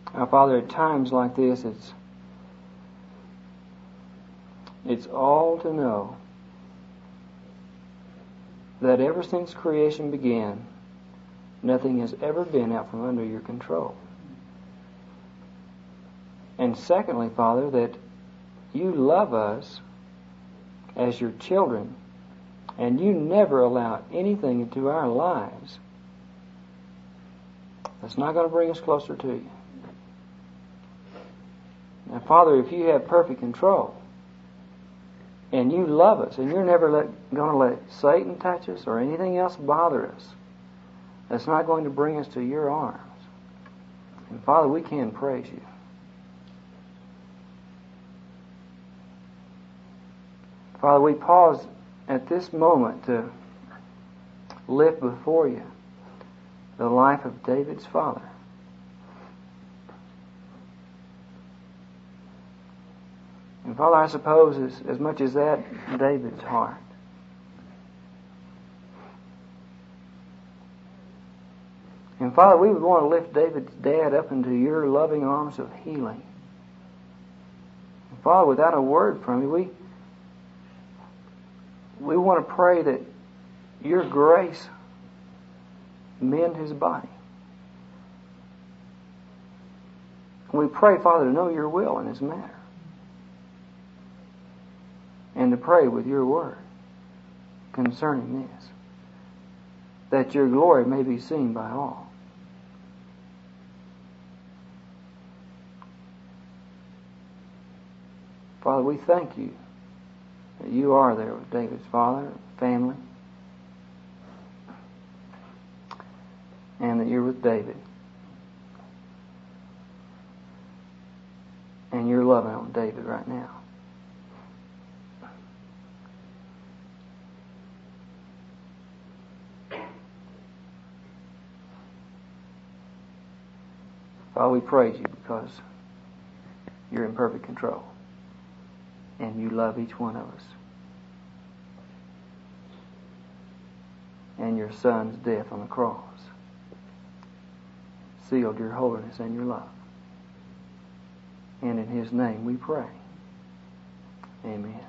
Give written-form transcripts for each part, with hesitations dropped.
Now, Father, at times like this, it's all to know that ever since creation began, nothing has ever been out from under your control. And secondly, Father, that you love us as your children, and you never allow anything into our lives that's not going to bring us closer to you. Now, Father, if you have perfect control, and you love us, and you're never going to let Satan touch us or anything else bother us, that's not going to bring us to your arms. And Father, we can praise you. Father, we pause at this moment to lift before you the life of David's father. And Father, I suppose as much as that, David's heart. And Father, we would want to lift David's dad up into your loving arms of healing. And Father, without a word from you, we want to pray that your grace mend his body. We pray, Father, to know your will in this matter, and to pray with your word concerning this, that your glory may be seen by all. Father, we thank you that you are there with David's father, family, and that you're with David. And you're loving on David right now. Father, we praise you because you're in perfect control. And you love each one of us. And your Son's death on the cross sealed your holiness and your love. And in His name we pray. Amen.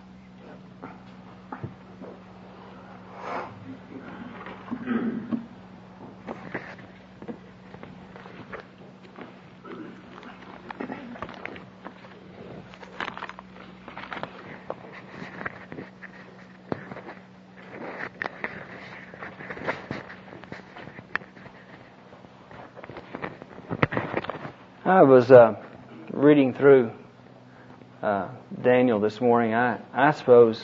I was reading through Daniel this morning. I suppose,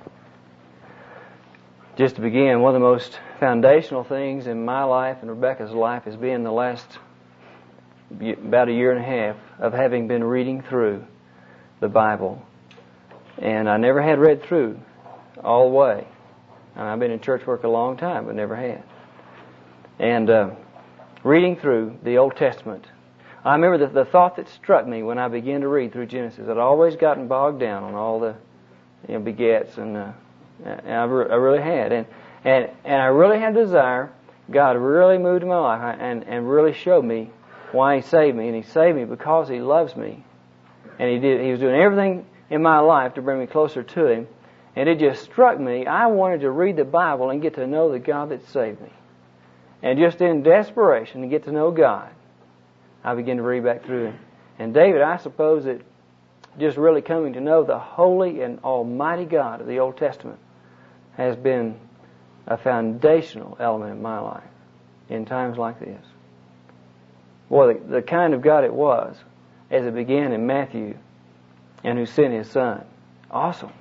just to begin, one of the most foundational things in my life and Rebecca's life has been the last about a year and a half of having been reading through the Bible. And I never had read through all the way. And I've been in church work a long time, but never had. And reading through the Old Testament, I remember the thought that struck me when I began to read through Genesis. I'd always gotten bogged down on all the begets, and I really had. And I really had a desire. God really moved in my life and really showed me why He saved me. And He saved me because He loves me. And He was doing everything in my life to bring me closer to Him. And it just struck me, I wanted to read the Bible and get to know the God that saved me. And just in desperation to get to know God, I began to read back through it. And David, I suppose that just really coming to know the holy and almighty God of the Old Testament has been a foundational element in my life in times like this. Boy, the kind of God it was, as it began in Matthew, and who sent His Son. Awesome.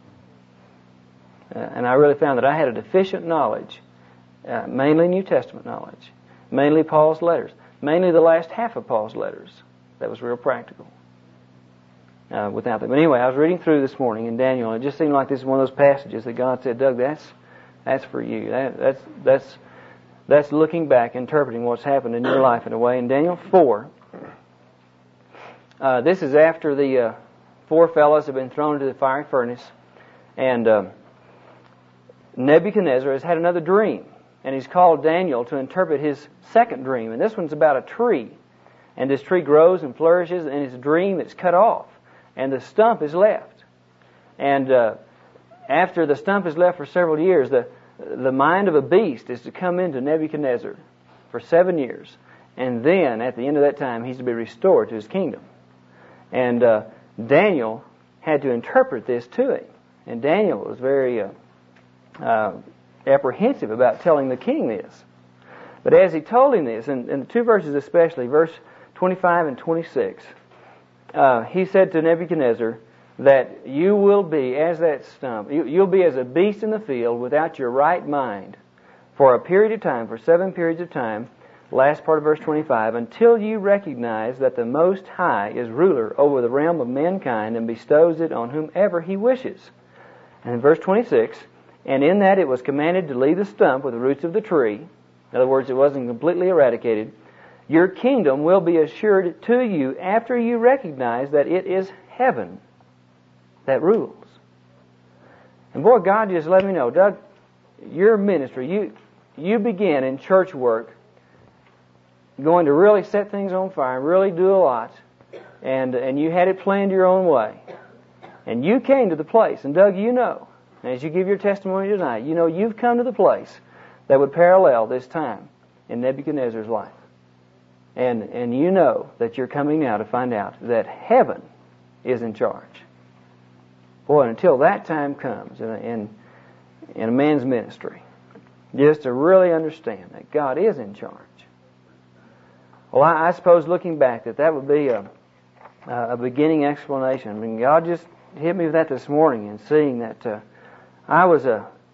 And I really found that I had a deficient knowledge, mainly New Testament knowledge, mainly Paul's letters. Mainly the last half of Paul's letters. That was real practical. Without them. But anyway, I was reading through this morning in Daniel, and it just seemed like this is one of those passages that God said, Doug, that's for you. That's looking back, interpreting what's happened in your life in a way. In Daniel 4, this is after the 4 fellows have been thrown into the fiery furnace, and Nebuchadnezzar has had another dream. And he's called Daniel to interpret his second dream. And this one's about a tree. And this tree grows and flourishes, and its dream is cut off, and the stump is left. And after the stump is left for several years, the mind of a beast is to come into Nebuchadnezzar for 7 years. And then, at the end of that time, he's to be restored to his kingdom. And Daniel had to interpret this to him. And Daniel was very apprehensive about telling the king this. But as he told him this, in the two verses especially, verse 25 and 26, he said to Nebuchadnezzar that you will be as that stump. You'll be as a beast in the field without your right mind for a period of time, for 7 periods of time, last part of verse 25, until you recognize that the Most High is ruler over the realm of mankind and bestows it on whomever He wishes. And in verse 26, and in that it was commanded to leave the stump with the roots of the tree. In other words, it wasn't completely eradicated. Your kingdom will be assured to you after you recognize that it is heaven that rules. And boy, God just let me know, Doug, your ministry, you began in church work going to really set things on fire and really do a lot, and you had it planned your own way. And you came to the place, and Doug, you know, as you give your testimony tonight, you know you've come to the place that would parallel this time in Nebuchadnezzar's life. And you know that you're coming now to find out that heaven is in charge. Boy, until that time comes in a man's ministry, just to really understand that God is in charge. Well, I suppose looking back that would be a beginning explanation. I mean, God just hit me with that this morning and seeing that I was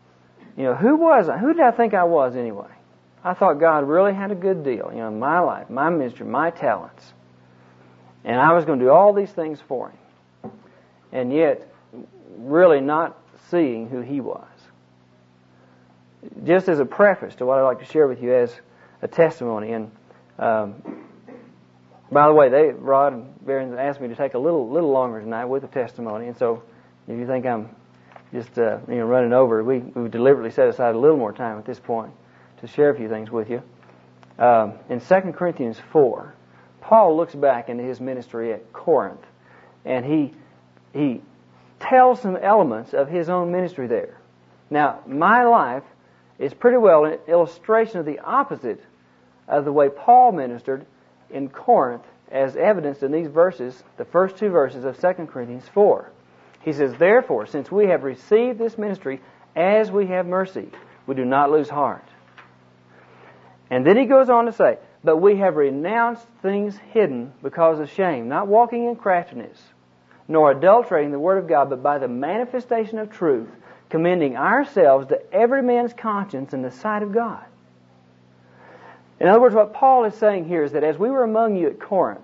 who did I think I was anyway? I thought God really had a good deal, in my life, my ministry, my talents. And I was going to do all these things for Him. And yet, really not seeing who He was. Just as a preface to what I'd like to share with you as a testimony. And by the way, Rod and Barron asked me to take a little longer tonight with the testimony. And so, if you think I'm just running over, we deliberately set aside a little more time at this point to share a few things with you. In 2 Corinthians 4, Paul looks back into his ministry at Corinth, and he tells some elements of his own ministry there. Now, my life is pretty well an illustration of the opposite of the way Paul ministered in Corinth, as evidenced in these verses, the first 2 verses of 2 Corinthians 4. He says, therefore, since we have received this ministry as we have mercy, we do not lose heart. And then he goes on to say, but we have renounced things hidden because of shame, not walking in craftiness, nor adulterating the Word of God, but by the manifestation of truth, commending ourselves to every man's conscience in the sight of God. In other words, what Paul is saying here is that as we were among you at Corinth,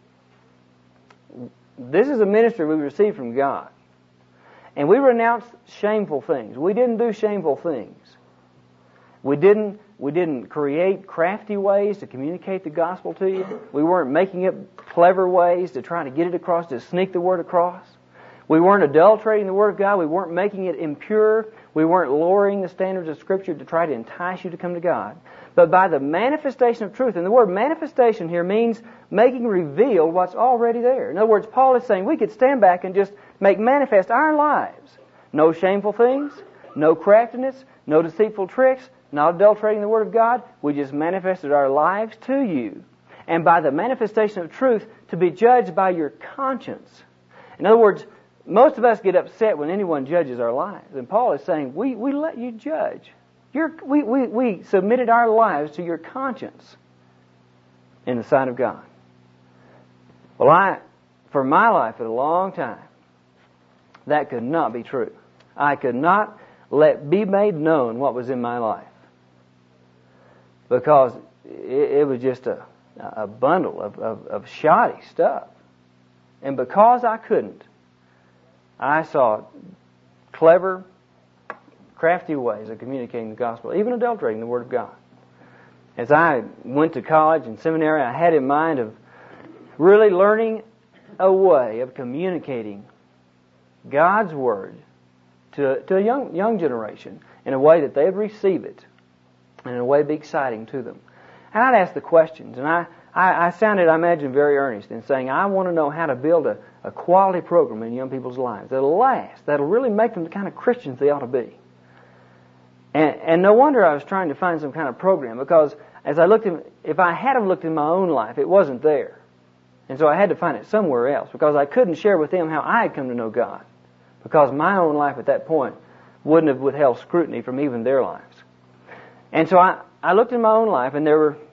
this is a ministry we received from God. And we renounced shameful things. We didn't do shameful things. We didn't create crafty ways to communicate the gospel to you. We weren't making up clever ways to try to get it across, to sneak the word across. We weren't adulterating the Word of God. We weren't making it impure. We weren't lowering the standards of Scripture to try to entice you to come to God. But by the manifestation of truth, and the word manifestation here means making revealed what's already there. In other words, Paul is saying we could stand back and just make manifest our lives. No shameful things, no craftiness, no deceitful tricks, not adulterating the Word of God. We just manifested our lives to you. And by the manifestation of truth, to be judged by your conscience. In other words, most of us get upset when anyone judges our lives. And Paul is saying, we let you judge. We submitted our lives to your conscience in the sight of God. Well, for my life, for a long time, that could not be true. I could not let be made known what was in my life. Because it was just a bundle of shoddy stuff. And because I couldn't, I saw clever, crafty ways of communicating the gospel, even adulterating the Word of God. As I went to college and seminary, I had in mind of really learning a way of communicating God's Word to a young generation in a way that they'd receive it and in a way that'd be exciting to them. And I'd ask the questions, and I I sounded, I imagine, very earnest in saying, I want to know how to build a quality program in young people's lives that'll last, that'll really make them the kind of Christians they ought to be. And no wonder I was trying to find some kind of program, because as I looked if I had have looked in my own life, it wasn't there. And so I had to find it somewhere else, because I couldn't share with them how I had come to know God, because my own life at that point wouldn't have withheld scrutiny from even their lives. And so I looked in my own life, and there were,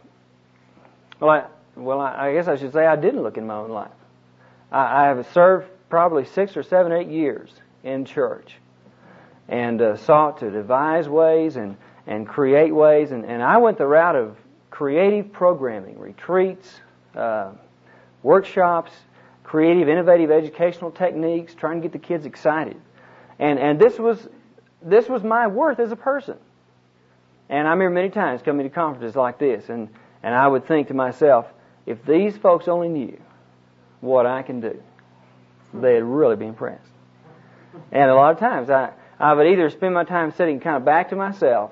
I guess I should say I didn't look in my own life. I have served probably 6 or 7, 8 years in church, and sought to devise ways and create ways, and I went the route of creative programming, retreats, workshops, creative, innovative educational techniques, trying to get the kids excited. And this was my worth as a person. And I remember many times coming to conferences like this, and I would think to myself, if these folks only knew what I can do, they'd really be impressed. And a lot of times I would either spend my time sitting kind of back to myself,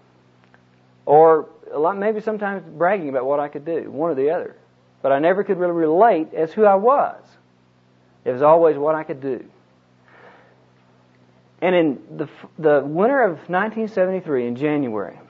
or maybe sometimes bragging about what I could do, one or the other. But I never could really relate as who I was. It was always what I could do. And in the winter of 1973, in January,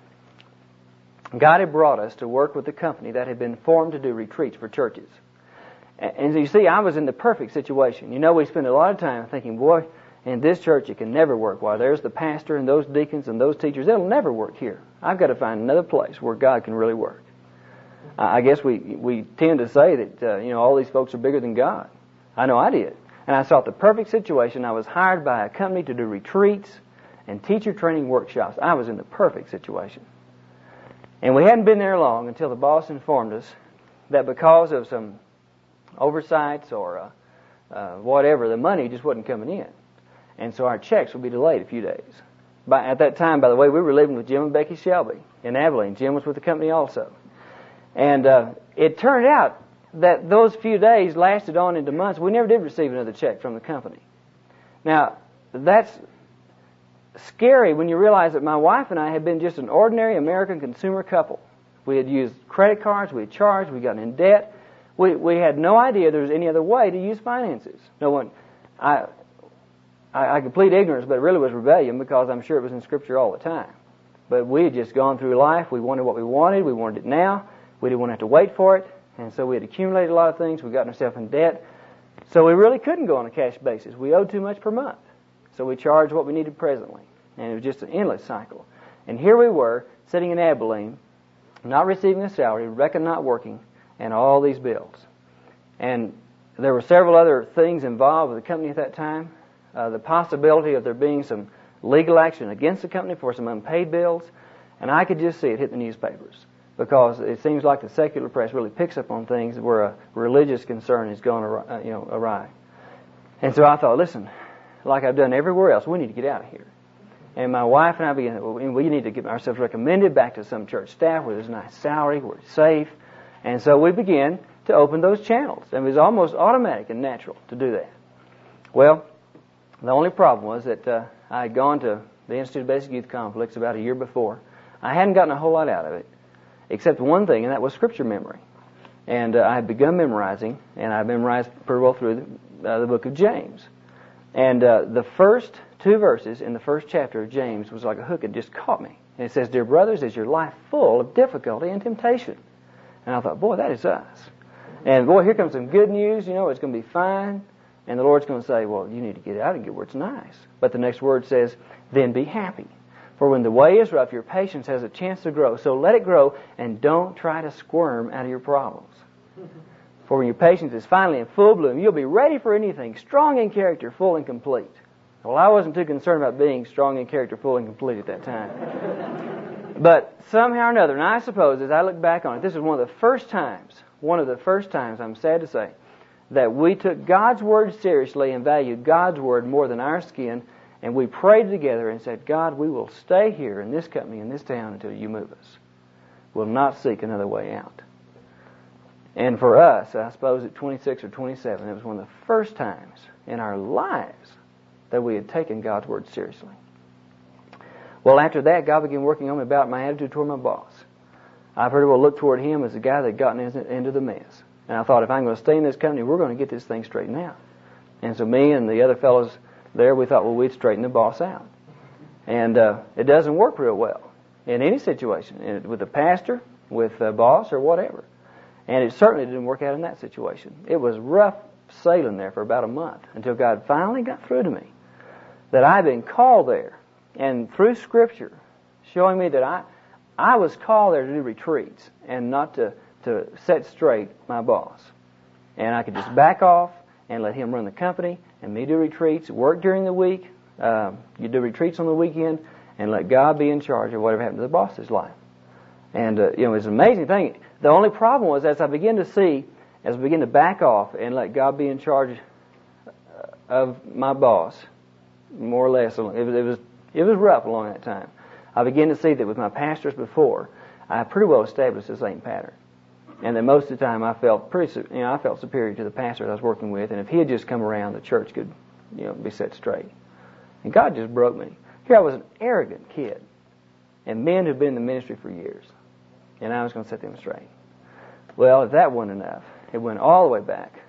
God had brought us to work with a company that had been formed to do retreats for churches. And you see, I was in the perfect situation. You know, we spend a lot of time thinking, boy, in this church it can never work. Why, there's the pastor and those deacons and those teachers. It'll never work here. I've got to find another place where God can really work. I guess we tend to say that, all these folks are bigger than God. I know I did. And I sought the perfect situation. I was hired by a company to do retreats and teacher training workshops. I was in the perfect situation. And we hadn't been there long until the boss informed us that because of some oversights or whatever, the money just wasn't coming in. And so our checks would be delayed a few days. At that time, by the way, we were living with Jim and Becky Shelby in Abilene. Jim was with the company also. And it turned out that those few days lasted on into months. We never did receive another check from the company. Now, that's scary when you realize that my wife and I had been just an ordinary American consumer couple. We had used credit cards, we had charged, we got in debt. We had no idea there was any other way to use finances. No one, I could plead ignorance, but it really was rebellion, because I'm sure it was in Scripture all the time. But we had just gone through life. We wanted what we wanted it now. We didn't want to have to wait for it. And so we had accumulated a lot of things. We got ourselves in debt. So we really couldn't go on a cash basis. We owed too much per month. So we charged what we needed presently. And it was just an endless cycle. And here we were, sitting in Abilene, not receiving a salary, Rebecca not working, and all these bills. And there were several other things involved with the company at that time. The possibility of there being some legal action against the company for some unpaid bills. And I could just see it hit the newspapers, because it seems like the secular press really picks up on things where a religious concern is going awry. And so I thought, listen, like I've done everywhere else, we need to get out of here. And my wife and I began, we need to get ourselves recommended back to some church staff where there's a nice salary, where it's safe. And so we began to open those channels. And it was almost automatic and natural to do that. Well, the only problem was that I had gone to the Institute of Basic Youth Conflicts about a year before. I hadn't gotten a whole lot out of it, except one thing, and that was Scripture memory. And I had begun memorizing, and I memorized pretty well through the book of James. And the first 2 verses in the first chapter of James was like a hook. It just caught me. And it says, "Dear brothers, is your life full of difficulty and temptation?" And I thought, boy, that is us. And boy, here comes some good news. It's going to be fine. And the Lord's going to say, well, you need to get out and get where it's nice. But the next word says, "Then be happy. For when the way is rough, your patience has a chance to grow. So let it grow, and don't try to squirm out of your problems. For when your patience is finally in full bloom, you'll be ready for anything, strong in character, full and complete." Well, I wasn't too concerned about being strong in character, full and complete at that time. But somehow or another, and I suppose as I look back on it, this is one of the first times, I'm sad to say, that we took God's Word seriously and valued God's Word more than our skin. And we prayed together and said, "God, we will stay here in this company, in this town, until you move us. We'll not seek another way out." And for us, I suppose at 26 or 27, it was one of the first times in our lives that we had taken God's Word seriously. Well, after that, God began working on me about my attitude toward my boss. I pretty well looked toward him as the guy that got into the mess. And I thought, if I'm going to stay in this company, we're going to get this thing straightened out. And so me and the other fellows there, we thought, well, we'd straighten the boss out. And it doesn't work real well in any situation, with a pastor, with a boss, or whatever. And it certainly didn't work out in that situation. It was rough sailing there for about a month until God finally got through to me that I'd been called there, and through Scripture showing me that I was called there to do retreats and not to set straight my boss. And I could just back off and let him run the company and me do retreats, work during the week, you do retreats on the weekend, and let God be in charge of whatever happened to the boss's life. And, it's an amazing thing. The only problem was as I began to back off and let God be in charge of my boss, more or less, it was rough along that time. I began to see that with my pastors before, I pretty well established the same pattern. And that most of the time I felt I felt superior to the pastor I was working with, and if he had just come around, the church could, be set straight. And God just broke me. Here I was an arrogant kid, and men who'd been in the ministry for years, and I was going to set them straight. Well, if that wasn't enough, it went all the way back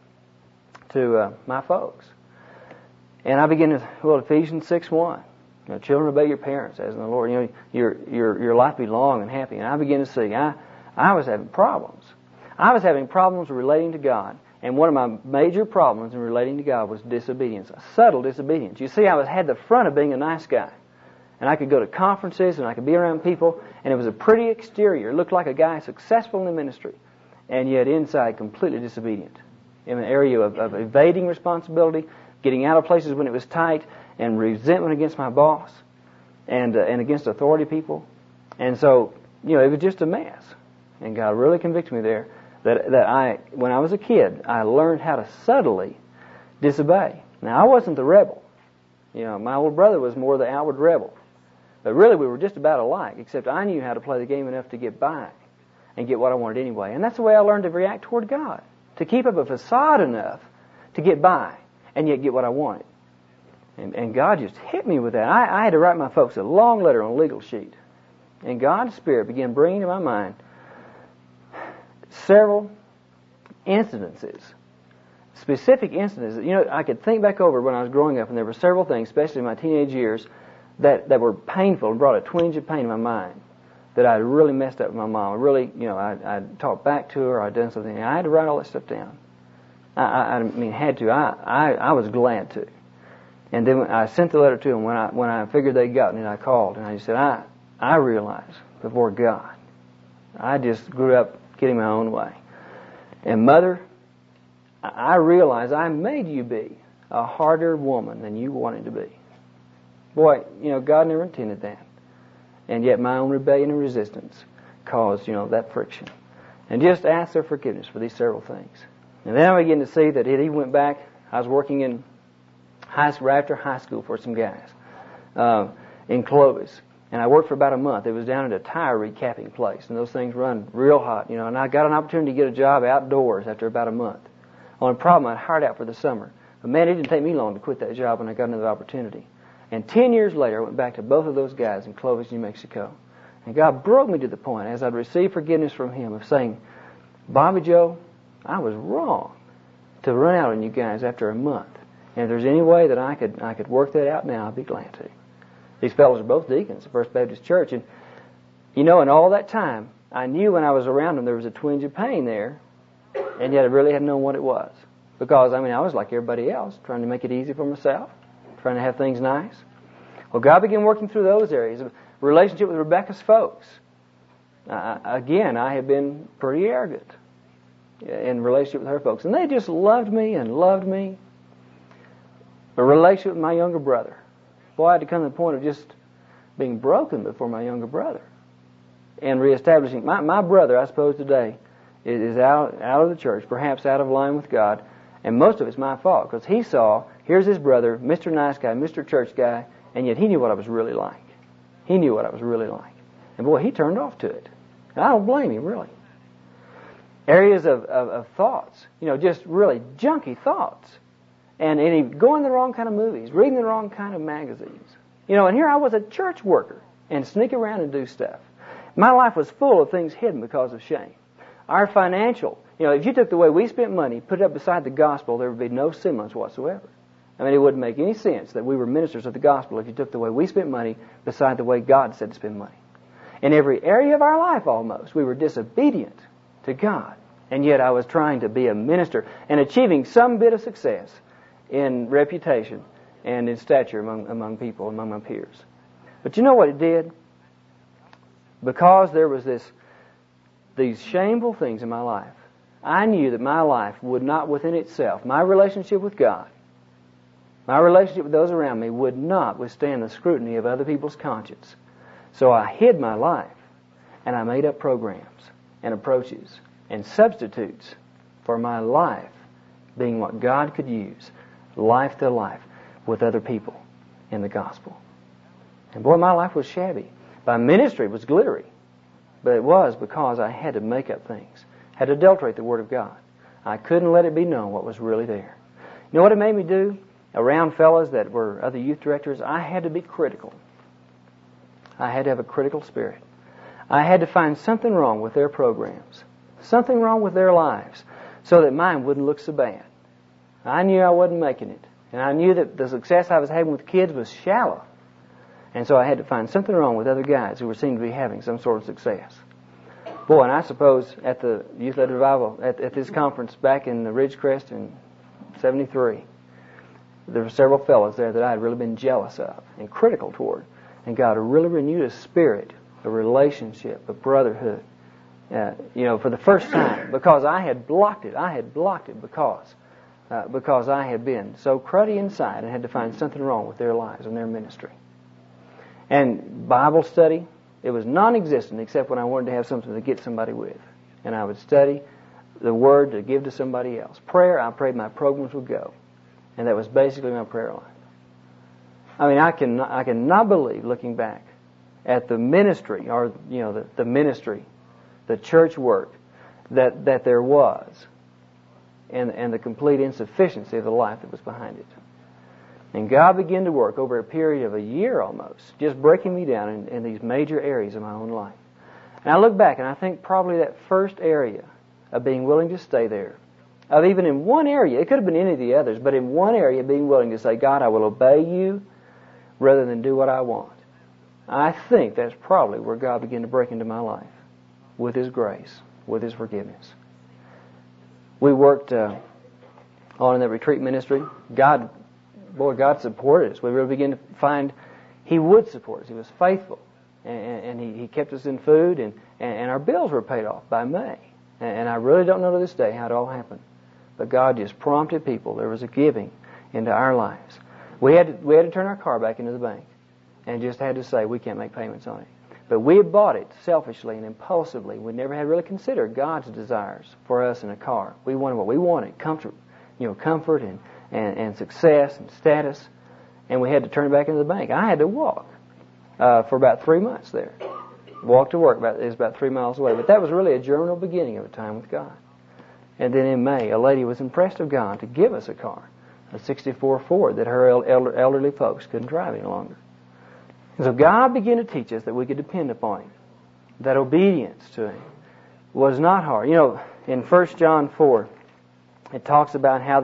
to my folks. And I began to, Ephesians 6:1. Children, obey your parents as in the Lord. Your life be long and happy. And I began to see, I was having problems. I was having problems relating to God. And one of my major problems in relating to God was disobedience, a subtle disobedience. You see, I had the front of being a nice guy. And I could go to conferences and I could be around people, and it was a pretty exterior. It looked like a guy successful in the ministry, and yet inside completely disobedient. In an area of evading responsibility, getting out of places when it was tight, and resentment against my boss, and against authority people. And so, it was just a mess. And God really convicted me there that when I was a kid, I learned how to subtly disobey. Now, I wasn't the rebel. My older brother was more the outward rebel. But really, we were just about alike, except I knew how to play the game enough to get by and get what I wanted anyway. And that's the way I learned to react toward God, to keep up a facade enough to get by and yet get what I wanted. And God just hit me with that. I had to write my folks a long letter on a legal sheet. And God's Spirit began bringing to my mind several incidences, specific instances. I could think back over when I was growing up, and there were several things, especially in my teenage years, that were painful and brought a twinge of pain in my mind, that I really messed up with my mom. I'd talked back to her, I'd done something, and I had to write all that stuff down. I was glad to. And then I sent the letter to them when I figured they'd gotten it. I called and I just said, I realized before God, I just grew up getting my own way. And Mother, I realized I made you be a harder woman than you wanted to be. Boy, God never intended that. And yet my own rebellion and resistance caused, that friction. And just ask their forgiveness for these several things. And then I began to see that he went back. I was working in after high school for some guys in Clovis. And I worked for about a month. It was down at a tire recapping place. And those things run real hot, And I got an opportunity to get a job outdoors after about a month. Only problem, I'd hired out for the summer. But man, it didn't take me long to quit that job when I got another opportunity. And 10 years later, I went back to both of those guys in Clovis, New Mexico. And God broke me to the point, as I'd received forgiveness from Him, of saying, Bobby Joe, I was wrong to run out on you guys after a month. And if there's any way that I could work that out now, I'd be glad to. These fellows are both deacons at First Baptist Church. And, in all that time, I knew when I was around them there was a twinge of pain there, and yet I really hadn't known what it was. Because, I was like everybody else, trying to make it easy for myself, trying to have things nice. Well, God began working through those areas. Relationship with Rebecca's folks. Again, I had been pretty arrogant in relationship with her folks. And they just loved me and loved me. A relationship with my younger brother. Boy, I had to come to the point of just being broken before my younger brother. And reestablishing. My brother, I suppose today, is out of the church, perhaps out of line with God. And most of it's my fault, because he saw, here's his brother, Mr. Nice Guy, Mr. Church Guy, and yet he knew what I was really like. He knew what I was really like. And boy, he turned off to it. And I don't blame him, really. Areas of thoughts, just really junky thoughts. And he going the wrong kind of movies, reading the wrong kind of magazines. And here I was a church worker and sneak around and do stuff. My life was full of things hidden because of shame. Our financial, if you took the way we spent money, put it up beside the gospel, there would be no semblance whatsoever. I mean, it wouldn't make any sense that we were ministers of the gospel if you took the way we spent money beside the way God said to spend money. In every area of our life almost, we were disobedient to God. And yet I was trying to be a minister and achieving some bit of success in reputation and in stature among people, among my peers. But you know what it did? Because there was these shameful things in my life, I knew that my life would not within itself, my relationship with God, my relationship with those around me would not withstand the scrutiny of other people's conscience. So I hid my life, and I made up programs and approaches and substitutes for my life being what God could use, life to life, with other people in the gospel. And boy, my life was shabby. My ministry was glittery, but it was because I had to make up things, had to adulterate the Word of God. I couldn't let it be known what was really there. You know what it made me do? Around fellows that were other youth directors, I had to be critical. I had to have a critical spirit. I had to find something wrong with their programs, something wrong with their lives, so that mine wouldn't look so bad. I knew I wasn't making it, and I knew that the success I was having with kids was shallow. And so I had to find something wrong with other guys who were seemed to be having some sort of success. Boy, and I suppose at the Youth Led Revival, at this conference back in the Ridgecrest in 73, there were several fellows there that I had really been jealous of and critical toward. And God really renewed a spirit, a relationship, a brotherhood, for the first time, because I had blocked it. I had blocked it because I had been so cruddy inside and had to find something wrong with their lives and their ministry. And Bible study, it was non-existent except when I wanted to have something to get somebody with. And I would study the Word to give to somebody else. Prayer, I prayed my programs would go. And that was basically my prayer life. I mean, I cannot believe, looking back, at the ministry, or, the ministry, the church work that there was, and the complete insufficiency of the life that was behind it. And God began to work over a period of a year almost, just breaking me down in these major areas of my own life. And I look back and I think probably that first area of being willing to stay there, of even in one area, it could have been any of the others, but in one area being willing to say, God, I will obey you rather than do what I want. I think that's probably where God began to break into my life with His grace, with His forgiveness. We worked on in the retreat ministry. God supported us. We really began to find He would support us. He was faithful. And He kept us in food, and our bills were paid off by May. And I really don't know to this day how it all happened. But God just prompted people. There was a giving into our lives. We had to turn our car back into the bank and just had to say we can't make payments on it. But we had bought it selfishly and impulsively. We never had really considered God's desires for us in a car. We wanted what we wanted, comfort and success and status, and we had to turn it back into the bank. I had to walk for about 3 months there. Walk to work, it was about 3 miles away. But that was really a germinal beginning of a time with God. And then in May, a lady was impressed of God to give us a car, a 64 Ford that her elderly folks couldn't drive any longer. And so God began to teach us that we could depend upon Him, that obedience to Him was not hard. In 1 John 4, it talks about how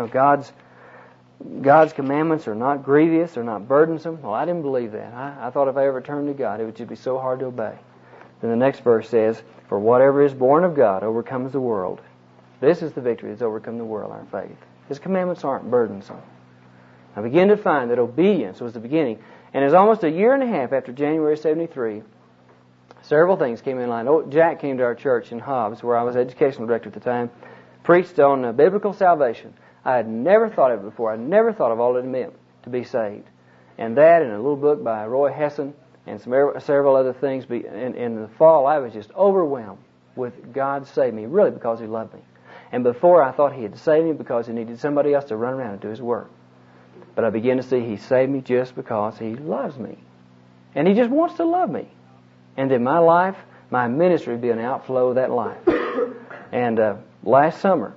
God's commandments are not grievous, they're not burdensome. Well, I didn't believe that. I thought if I ever turned to God, it would just be so hard to obey. Then the next verse says, for whatever is born of God overcomes the world. This is the victory that's overcome the world, our faith. His commandments aren't burdensome. I began to find that obedience was the beginning. And it was almost a year and a half after January 73, several things came in line. Jack came to our church in Hobbs, where I was educational director at the time, preached on biblical salvation. I had never thought of it before. I never thought of all it meant to be saved. And that and a little book by Roy Hesson and several other things. In the fall, I was just overwhelmed with God saved me, really because He loved me. And before, I thought He had saved me because He needed somebody else to run around and do His work. But I began to see He saved me just because He loves me. And He just wants to love me. And then my life, my ministry would be an outflow of that life. And last summer,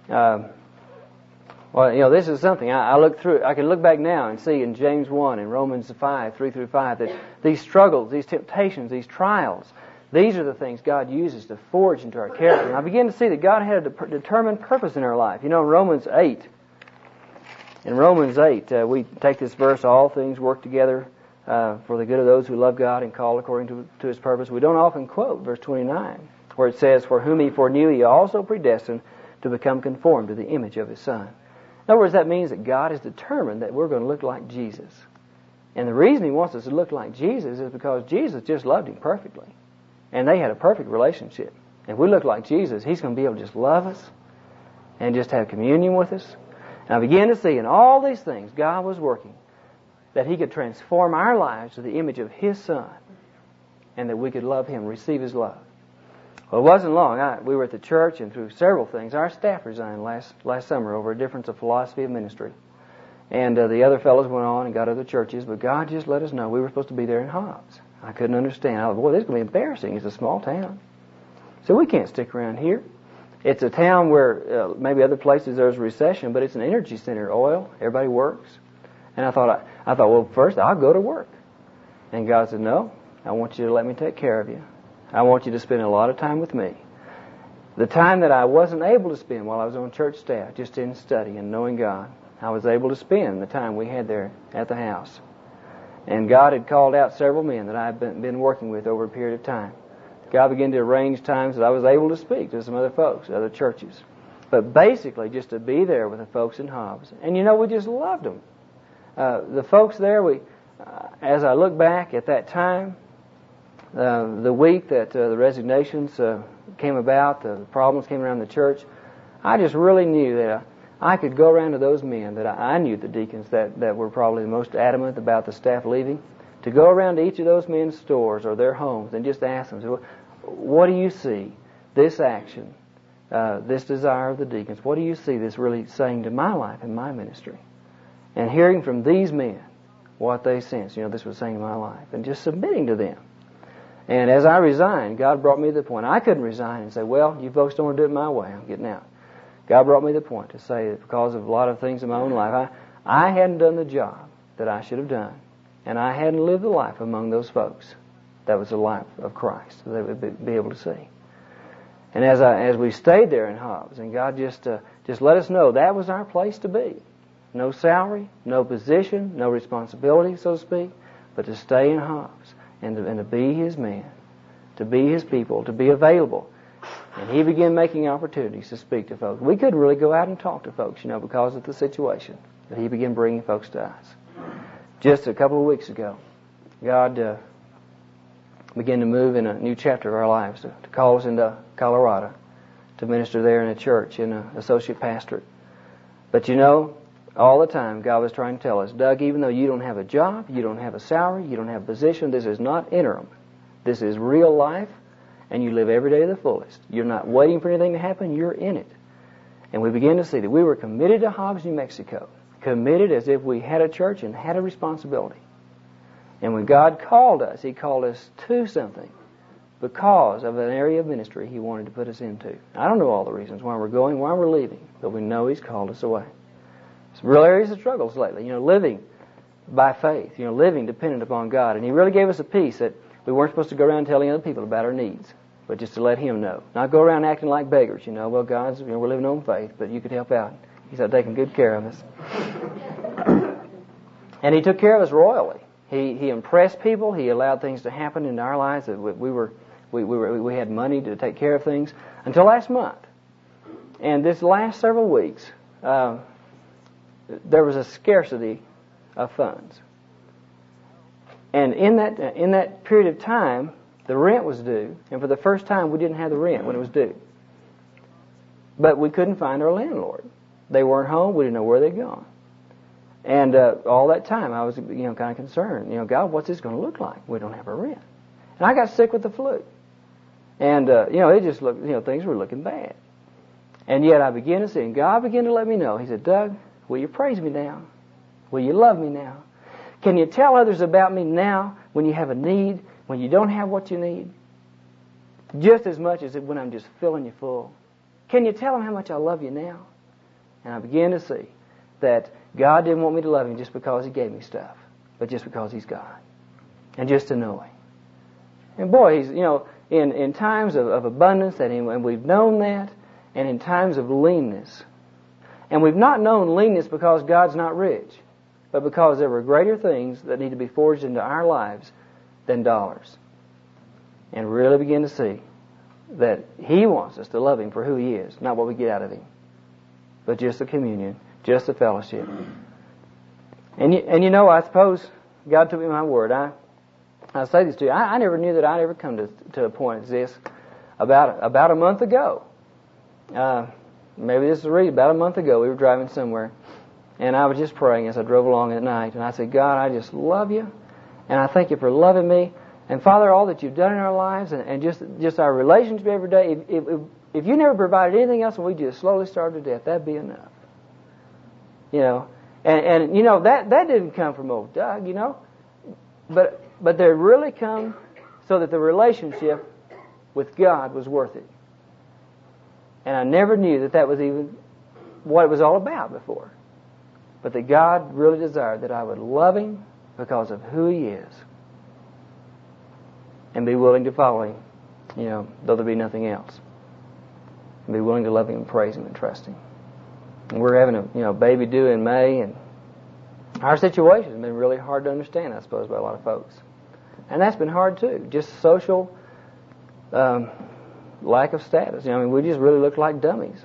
this is something I look through. I can look back now and see in James 1 and Romans 5, 3 through 5, that these struggles, these temptations, these trials, These are the things God uses to forge into our character. And I begin to see that God had a determined purpose in our life. You know, in Romans 8, we take this verse, all things work together for the good of those who love God and call according to His purpose. We don't often quote verse 29, where it says, for whom He foreknew, He also predestined to become conformed to the image of His Son. In other words, that means that God is determined that we're going to look like Jesus. And the reason He wants us to look like Jesus is because Jesus just loved Him perfectly. And they had a perfect relationship. If we look like Jesus, He's going to be able to just love us and just have communion with us. And I began to see in all these things God was working, that He could transform our lives to the image of His Son, and that we could love Him, receive His love. Well, it wasn't long. We were at the church, and through several things, our staff resigned last summer over a difference of philosophy of ministry. And the other fellows went on and got other churches, but God just let us know we were supposed to be there in Hobbs. I couldn't understand. I thought, boy, this is going to be embarrassing. It's a small town. So we can't stick around here. It's a town where maybe other places there's a recession, but it's an energy center, oil. Everybody works. And I thought, well, first I'll go to work. And God said, no, I want you to let me take care of you. I want you to spend a lot of time with me. The time that I wasn't able to spend while I was on church staff, just in study and knowing God, I was able to spend the time we had there at the house. And God had called out several men that I had been working with over a period of time. God began to arrange times that I was able to speak to some other folks, other churches. But basically, just to be there with the folks in Hobbs. And you know, we just loved them. The folks there, as I look back at that time, the week that the resignations came about, the problems came around the church, I just really knew that I could go around to those men that I knew, the deacons that were probably the most adamant about the staff leaving, to go around to each of those men's stores or their homes and just ask them, what do you see this action, this desire of the deacons, what do you see this really saying to my life and my ministry? And hearing from these men what they sense, this was saying to my life, and just submitting to them. And as I resigned, God brought me to the point. I couldn't resign and say, well, you folks don't want to do it my way, I'm getting out. God brought me to the point to say that because of a lot of things in my own life, I hadn't done the job that I should have done. And I hadn't lived the life among those folks that was the life of Christ that they would be able to see. And as we stayed there in Hobbs, and God just let us know that was our place to be. No salary, no position, no responsibility, so to speak, but to stay in Hobbs and to be His man, to be His people, to be available. And He began making opportunities to speak to folks. We couldn't really go out and talk to folks, because of the situation. But He began bringing folks to us. Just a couple of weeks ago, God began to move in a new chapter of our lives, to call us into Colorado, to minister there in a church, in an associate pastorate. But all the time God was trying to tell us, Doug, even though you don't have a job, you don't have a salary, you don't have a position, this is not interim. This is real life. And you live every day to the fullest. You're not waiting for anything to happen. You're in it. And we began to see that we were committed to Hobbs, New Mexico. Committed as if we had a church and had a responsibility. And when God called us, He called us to something because of an area of ministry He wanted to put us into. I don't know all the reasons why we're going, why we're leaving, but we know He's called us away. Some real areas of struggles lately. Living by faith. Living dependent upon God. And He really gave us a peace that we weren't supposed to go around telling other people about our needs, but just to let Him know. Not go around acting like beggars, well, God's, we're living on faith, but you could help out. He's taking good care of us. And He took care of us royally. He impressed people. He allowed things to happen in our lives that we had money to take care of things until last month. And this last several weeks, there was a scarcity of funds. And in that period of time, the rent was due, and for the first time we didn't have the rent when it was due. But we couldn't find our landlord. They weren't home. We didn't know where they'd gone. And all that time I was, kind of concerned. God, what's this going to look like? We don't have our rent. And I got sick with the flu. And, it just looked, things were looking bad. And yet I began to see, and God began to let me know. He said, Doug, will you praise me now? Will you love me now? Can you tell others about me now when you have a need, when you don't have what you need? Just as much as when I'm just filling you full. Can you tell them how much I love you now? And I began to see that God didn't want me to love Him just because He gave me stuff, but just because He's God. And just to know Him. And boy, He's, in times of abundance, and we've known that, and in times of leanness. And we've not known leanness because God's not rich, but because there were greater things that need to be forged into our lives than dollars. And really begin to see that He wants us to love Him for who He is, not what we get out of Him, but just the communion, just the fellowship. And you know, I suppose God took me my word. I say this to you. I never knew that I'd ever come to a point as this about a month ago. Maybe this is the reason. About a month ago, we were driving somewhere, and I was just praying as I drove along at night, and I said, God, I just love You, and I thank You for loving me, and Father, all that You've done in our lives, and just our relationship every day. If You never provided anything else, and we just slowly starved to death, that'd be enough. You know, and you know that didn't come from old Doug, you know, but they really come so that the relationship with God was worth it. And I never knew that was even what it was all about before. But that God really desired that I would love Him because of who He is. And be willing to follow Him, you know, though there be nothing else. And be willing to love Him and praise Him and trust Him. And we're having a baby due in May, and our situation has been really hard to understand, I suppose, by a lot of folks. And that's been hard too. Just social lack of status. You know, I mean, we just really look like dummies.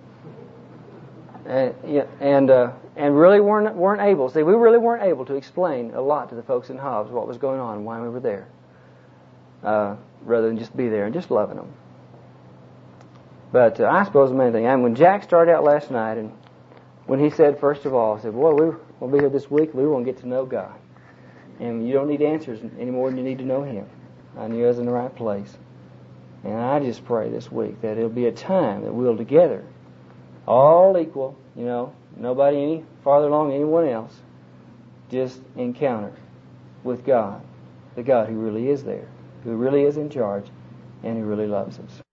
And really weren't able. See, we really weren't able to explain a lot to the folks in Hobbs what was going on and why we were there, rather than just be there and just loving them. But I suppose the main thing, and when Jack started out last night, and when he said, first of all, I said, boy, we'll be here this week, we want to get to know God. And you don't need answers any more than you need to know Him. I knew I was in the right place. And I just pray this week that it'll be a time that we'll together, all equal, you know, nobody any farther along than anyone else, just encounter with God, the God who really is there, who really is in charge, and who really loves us.